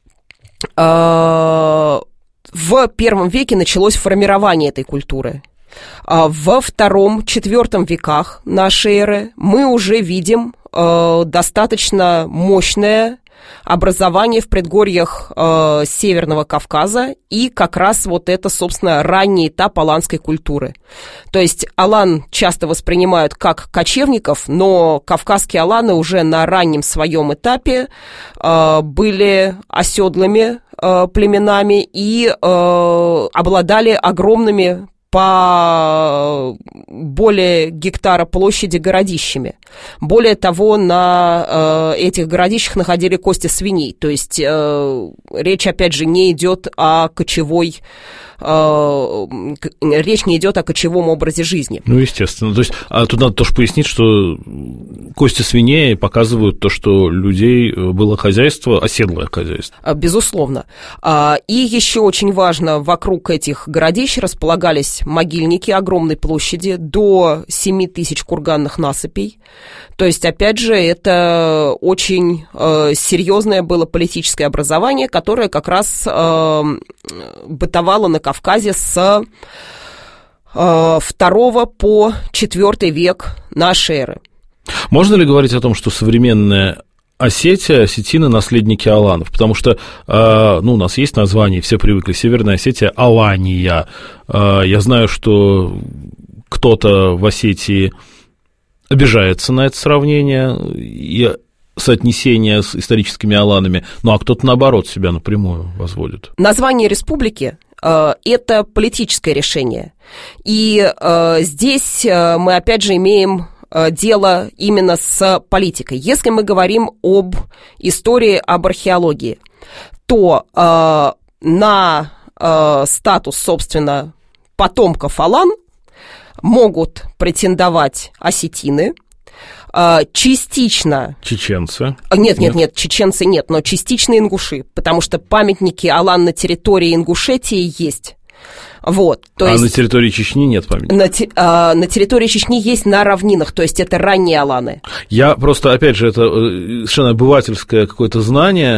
[SPEAKER 3] в первом веке началось формирование этой культуры. Во втором-четвертом веках нашей эры мы уже видим достаточно мощное образование в предгорьях Северного Кавказа, и как раз вот это, собственно, ранний этап аланской культуры. То есть алан часто воспринимают как кочевников, но кавказские аланы уже на раннем своем этапе были оседлыми племенами и обладали огромными по более гектара площади городищами. Более того, на этих городищах находили кости свиней. То есть речь, опять же, не идет о кочевой... речь не идет о кочевом образе жизни.
[SPEAKER 2] Ну, естественно. То есть, тут надо тоже пояснить, что кости свиней показывают то, что у людей было хозяйство, оседлое хозяйство.
[SPEAKER 3] Безусловно. И еще очень важно, вокруг этих городищ располагались могильники огромной площади, до 7 тысяч курганных насыпей. То есть, опять же, это очень серьезное было политическое образование, которое как раз бытовало на Кавказе с 2 по 4 век нашей эры.
[SPEAKER 2] Можно ли говорить о том, что современная Осетия, осетины – наследники аланов? Потому что, у нас есть название, все привыкли, Северная Осетия – Алания. Я знаю, что кто-то в Осетии обижается на это сравнение и соотнесение с историческими аланами, а кто-то, наоборот, себя напрямую возводит.
[SPEAKER 3] Название республики – это политическое решение. И здесь мы, опять же, имеем дело именно с политикой. Если мы говорим об истории, об археологии, то на статус, собственно, потомков алан могут претендовать осетины, частично...
[SPEAKER 2] Чеченцы?
[SPEAKER 3] Нет, чеченцы нет, но частично ингуши, потому что памятники алан на территории Ингушетии есть. Вот, то есть,
[SPEAKER 2] на территории Чечни нет памятников?
[SPEAKER 3] На территории Чечни есть на равнинах, то есть это ранние аланы.
[SPEAKER 2] Я просто, опять же, это совершенно обывательское какое-то знание,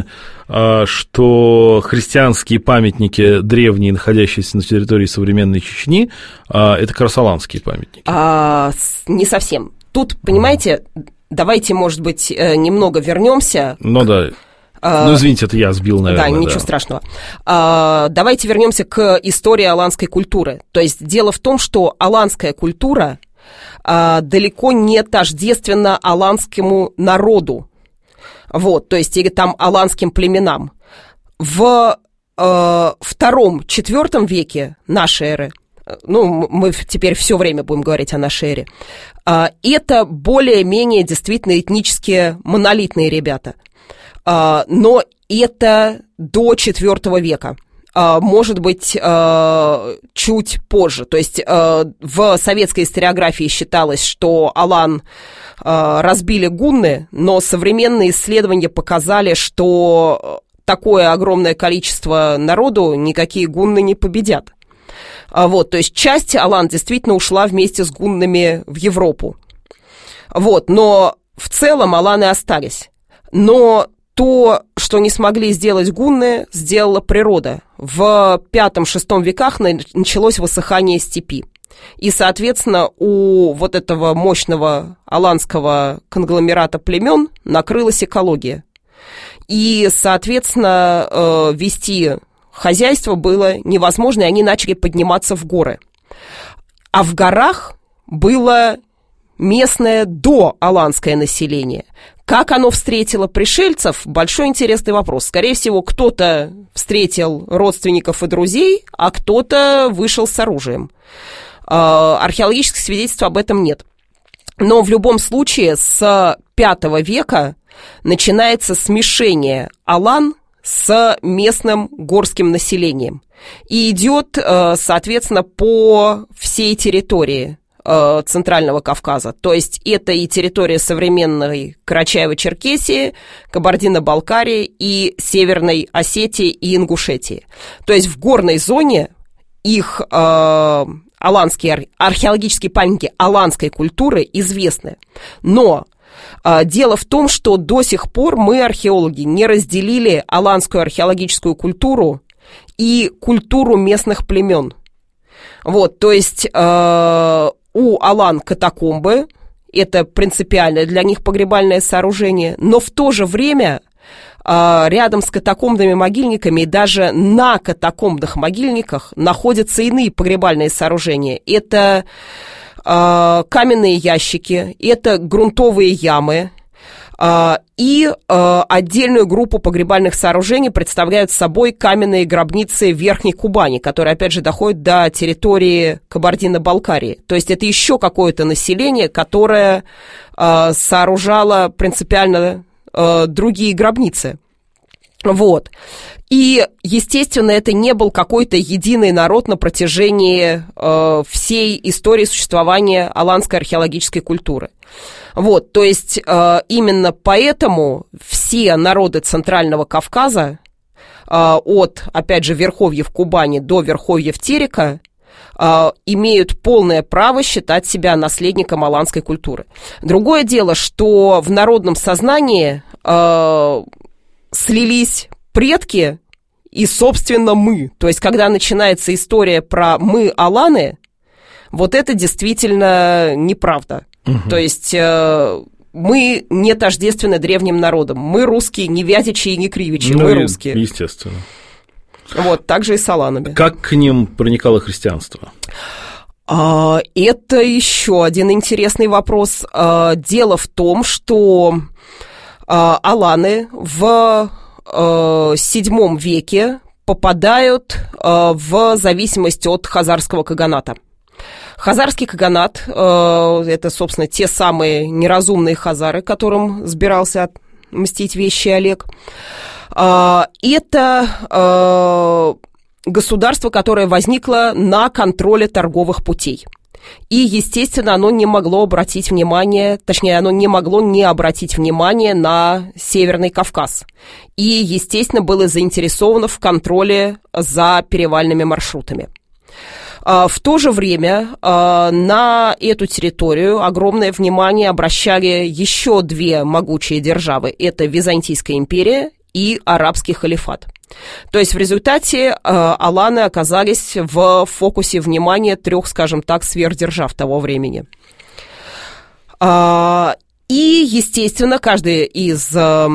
[SPEAKER 2] что христианские памятники древние, находящиеся на территории современной Чечни, это как раз аланские памятники.
[SPEAKER 3] Не совсем. Тут, понимаете, давайте, может быть, немного вернемся.
[SPEAKER 2] Ну да. Извините, это я сбил, наверное.
[SPEAKER 3] Да, ничего страшного. Давайте вернемся к истории аланской культуры. То есть дело в том, что аланская культура далеко не тождественна аланскому народу. Вот, то есть или там аланским племенам. В 2-4 веке нашей эры, мы теперь все время будем говорить о нашей эре, это более-менее действительно этнически монолитные ребята. Но это до 4 века, может быть, чуть позже. То есть в советской историографии считалось, что алан разбили гунны, но современные исследования показали, что такое огромное количество народу никакие гунны не победят. Вот, то есть часть алан действительно ушла вместе с гуннами в Европу. Вот, но в целом аланы остались. Но то, что не смогли сделать гунны, сделала природа. В 5-6 веках началось высыхание степи. И, соответственно, у вот этого мощного аланского конгломерата племен накрылась экология. И, соответственно, вести хозяйство было невозможно, и они начали подниматься в горы. А в горах было местное доаланское население. Как оно встретило пришельцев? Большой интересный вопрос. Скорее всего, кто-то встретил родственников и друзей, а кто-то вышел с оружием. Археологических свидетельств об этом нет. Но в любом случае с 5 века начинается смешение алан с местным горским населением. И идет, соответственно, по всей территории Центрального Кавказа. То есть это и территория современной Карачаево-Черкесии, Кабардино-Балкарии и Северной Осетии и Ингушетии. То есть в горной зоне их археологические памятники аланской культуры известны. Но дело в том, что до сих пор мы, археологи, не разделили аланскую археологическую культуру и культуру местных племен. Вот, то есть у алан катакомбы, это принципиальное для них погребальное сооружение, но в то же время рядом с катакомбными могильниками и даже на катакомбных могильниках находятся иные погребальные сооружения. Это каменные ящики, это грунтовые ямы, и отдельную группу погребальных сооружений представляют собой каменные гробницы Верхней Кубани, которые, опять же, доходят до территории Кабардино-Балкарии. То есть это еще какое-то население, которое сооружало принципиально другие гробницы. Вот. И, естественно, это не был какой-то единый народ на протяжении всей истории существования аланской археологической культуры. Вот, то есть именно поэтому все народы Центрального Кавказа, от, опять же, верховьев Кубани до верховьев Терека, имеют полное право считать себя наследником аланской культуры. Другое дело, что в народном сознании слились предки и, собственно, мы. То есть, когда начинается история про «мы, аланы», вот это действительно неправда. Угу. То есть, мы не тождественны древним народам. Мы русские, не вятичи и не кривичи, мы русские.
[SPEAKER 2] Естественно.
[SPEAKER 3] Вот, так же и с аланами.
[SPEAKER 2] Как к ним проникало христианство?
[SPEAKER 3] Это еще один интересный вопрос. Дело в том, что аланы в VII веке попадают в зависимость от хазарского каганата. Хазарский каганат – это, собственно, те самые неразумные хазары, которым собирался отмстить вещий Олег. Это государство, которое возникло на контроле торговых путей. И, естественно, оно не могло обратить внимание, точнее, оно не могло не обратить внимание на Северный Кавказ. И, естественно, было заинтересовано в контроле за перевальными маршрутами. В то же время на эту территорию огромное внимание обращали еще две могучие державы. Это Византийская империя и Арабский халифат. То есть в результате аланы оказались в фокусе внимания трех, скажем так, сверхдержав того времени. И, естественно, каждая из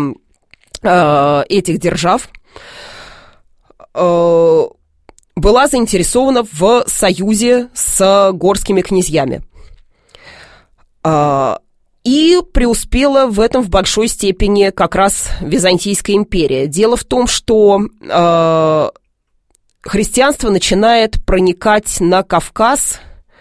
[SPEAKER 3] этих держав была заинтересована в союзе с горскими князьями. И преуспела в этом в большой степени как раз Византийская империя. Дело в том, что христианство начинает проникать на Кавказ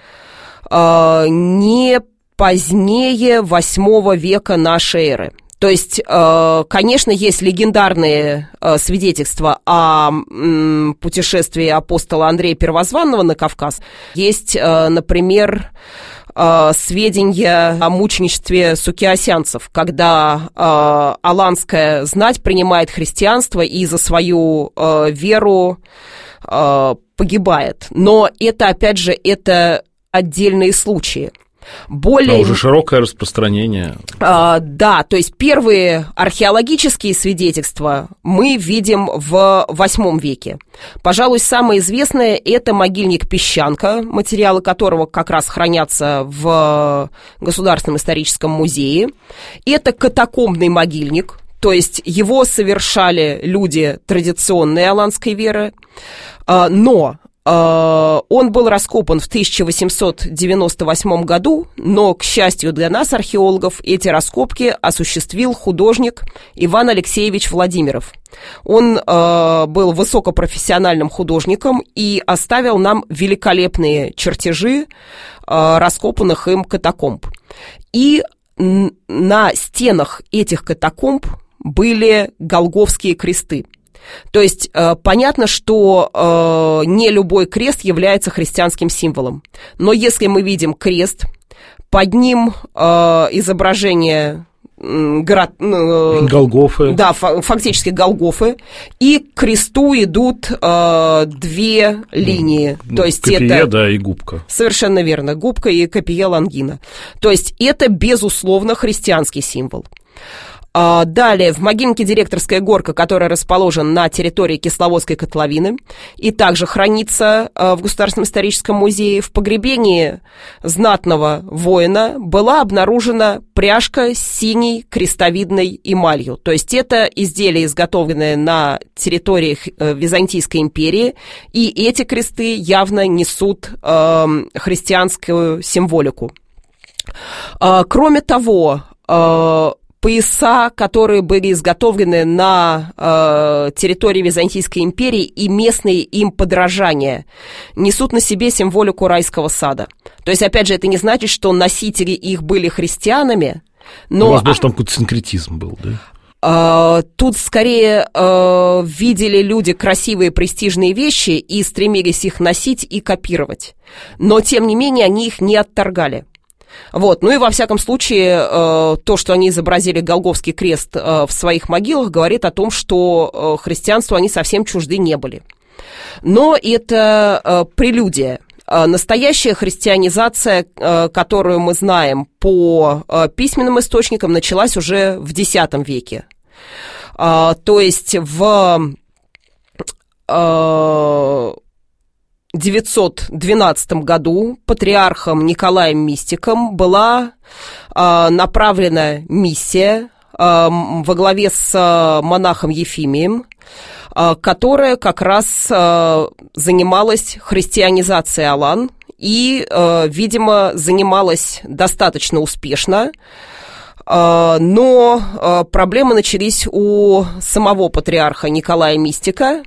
[SPEAKER 3] не позднее VIII века нашей эры. То есть, конечно, есть легендарные свидетельства о путешествии апостола Андрея Первозванного на Кавказ. Есть, например, сведения о мученичестве сукиосянцев, когда аланская знать принимает христианство и за свою веру погибает. Но это, опять же, это отдельные случаи.
[SPEAKER 2] Уже широкое распространение.
[SPEAKER 3] Да, то есть первые археологические свидетельства мы видим в VIII веке. Пожалуй, самое известное – это могильник Песчанка, материалы которого как раз хранятся в Государственном историческом музее. Это катакомбный могильник, то есть его совершали люди традиционной аланской веры, но он был раскопан в 1898 году, но, к счастью для нас, археологов, эти раскопки осуществил художник Иван Алексеевич Владимиров. Он был высокопрофессиональным художником и оставил нам великолепные чертежи раскопанных им катакомб. И на стенах этих катакомб были голгофские кресты. То есть понятно, что не любой крест является христианским символом. Но если мы видим крест, под ним изображение
[SPEAKER 2] Голгофы.
[SPEAKER 3] Да, фактически Голгофы. И к кресту идут две линии. То есть
[SPEAKER 2] копье,
[SPEAKER 3] это...
[SPEAKER 2] да, и губка.
[SPEAKER 3] Совершенно верно. Губка и копье лонгина. То есть это, безусловно, христианский символ. Далее, в могильнике Директорская горка, которая расположена на территории Кисловодской котловины и также хранится в Государственном историческом музее, в погребении знатного воина была обнаружена пряжка с синей крестовидной эмалью. То есть это изделие, изготовленное на территории Византийской империи, и эти кресты явно несут христианскую символику. Кроме того, пояса, которые были изготовлены на территории Византийской империи, и местные им подражания несут на себе символику райского сада. То есть, опять же, это не значит, что носители их были христианами, но...
[SPEAKER 2] Возможно, там какой-то синкретизм был, да?
[SPEAKER 3] Тут скорее видели люди красивые престижные вещи и стремились их носить и копировать. Но, тем не менее, они их не отторгали. Вот. Ну и во всяком случае, то, что они изобразили Голгофский крест в своих могилах, говорит о том, что христианству они совсем чужды не были. Но это прелюдия. Настоящая христианизация, которую мы знаем по письменным источникам, началась уже в X веке. То есть в 912 году патриархом Николаем Мистиком была направлена миссия во главе с монахом Ефимием, которая как раз занималась христианизацией Алан и, видимо, занималась достаточно успешно, но проблемы начались у самого патриарха Николая Мистика,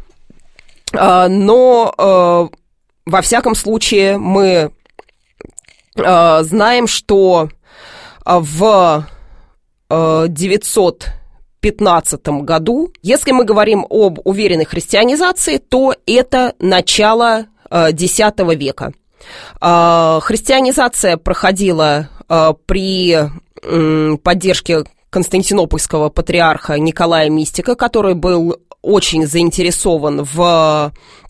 [SPEAKER 3] но... Во всяком случае, мы знаем, что в 915 году, если мы говорим об уверенной христианизации, то это начало X века. Христианизация проходила при поддержке константинопольского патриарха Николая Мистика, который был очень заинтересован в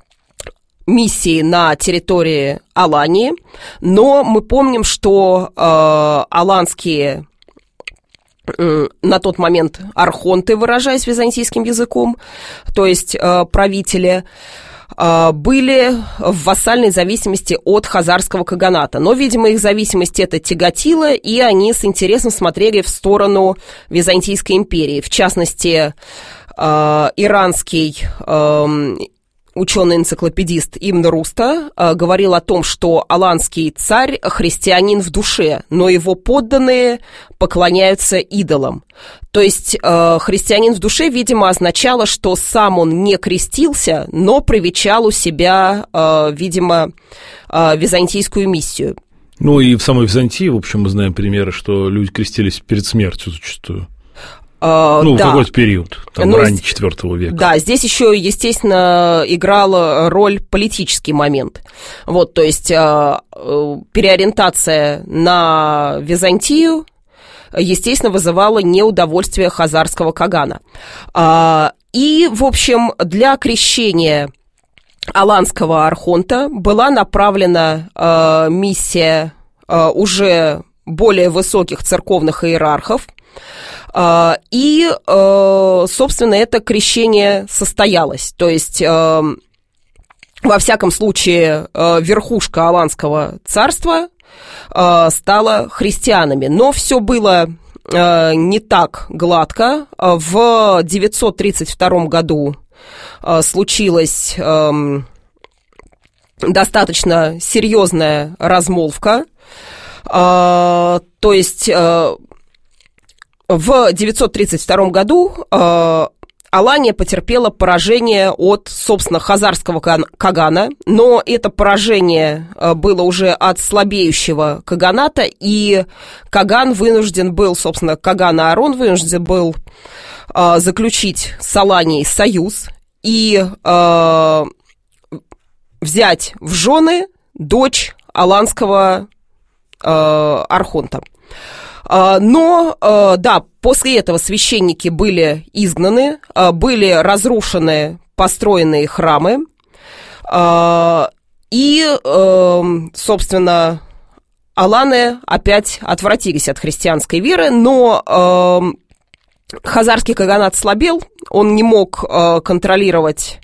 [SPEAKER 3] миссии на территории Алании, но мы помним, что аланские на тот момент архонты, выражаясь византийским языком, то есть правители, были в вассальной зависимости от хазарского каганата. Но, видимо, их зависимость это тяготила, и они с интересом смотрели в сторону Византийской империи. В частности, иранский ученый-энциклопедист Ибн Руста говорил о том, что аланский царь христианин в душе, но его подданные поклоняются идолам. То есть христианин в душе, видимо, означало, что сам он не крестился, но привечал у себя, видимо, византийскую миссию.
[SPEAKER 2] Ну и в самой Византии, в общем, мы знаем примеры, что люди крестились перед смертью зачастую.
[SPEAKER 3] Да.
[SPEAKER 2] В какой-то период, ранее IV века.
[SPEAKER 3] Да, здесь еще, естественно, играл роль политический момент. Вот, то есть переориентация на Византию, естественно, вызывала неудовольствие хазарского кагана. И, в общем, для крещения аланского архонта была направлена миссия уже более высоких церковных иерархов. И, собственно, это крещение состоялось. То есть, во всяком случае, верхушка аланского царства стала христианами. Но все было не так гладко. В 932 году случилась достаточно серьезная размолвка. То есть... В 932 году Алания потерпела поражение от, собственно, хазарского кагана, но это поражение было уже от слабеющего каганата, и каган вынужден был, собственно, каган Аарон вынужден был заключить с Аланией союз и взять в жены дочь аланского архонта. Но, да, после этого священники были изгнаны, были разрушены построенные храмы, и, собственно, аланы опять отвратились от христианской веры, но хазарский каганат слабел, он не мог контролировать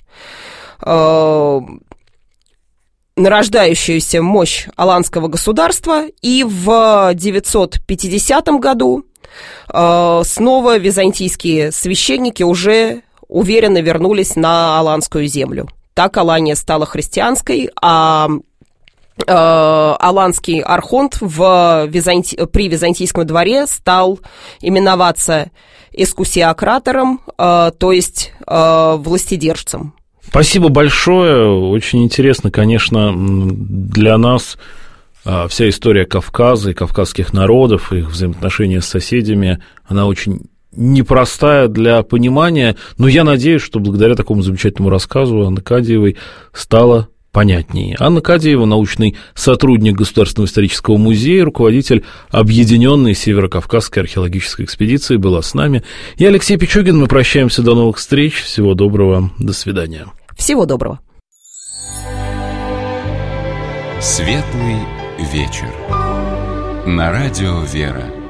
[SPEAKER 3] нарождающуюся мощь аланского государства, и в 950 году снова византийские священники уже уверенно вернулись на аланскую землю. Так Алания стала христианской, а аланский архонт при византийском дворе стал именоваться эскусиократором, то есть властедержцем.
[SPEAKER 2] Спасибо большое. Очень интересно, конечно, для нас вся история Кавказа и кавказских народов, их взаимоотношения с соседями, она очень непростая для понимания, но я надеюсь, что благодаря такому замечательному рассказу Анны Кадиевой стало понятнее. Анна Кадиева, научный сотрудник Государственного исторического музея, руководитель Объединенной Северокавказской археологической экспедиции, была с нами. Я Алексей Пичугин, мы прощаемся, до новых встреч, всего доброго, до свидания.
[SPEAKER 3] Всего доброго.
[SPEAKER 1] Светлый вечер. На радио «Вера».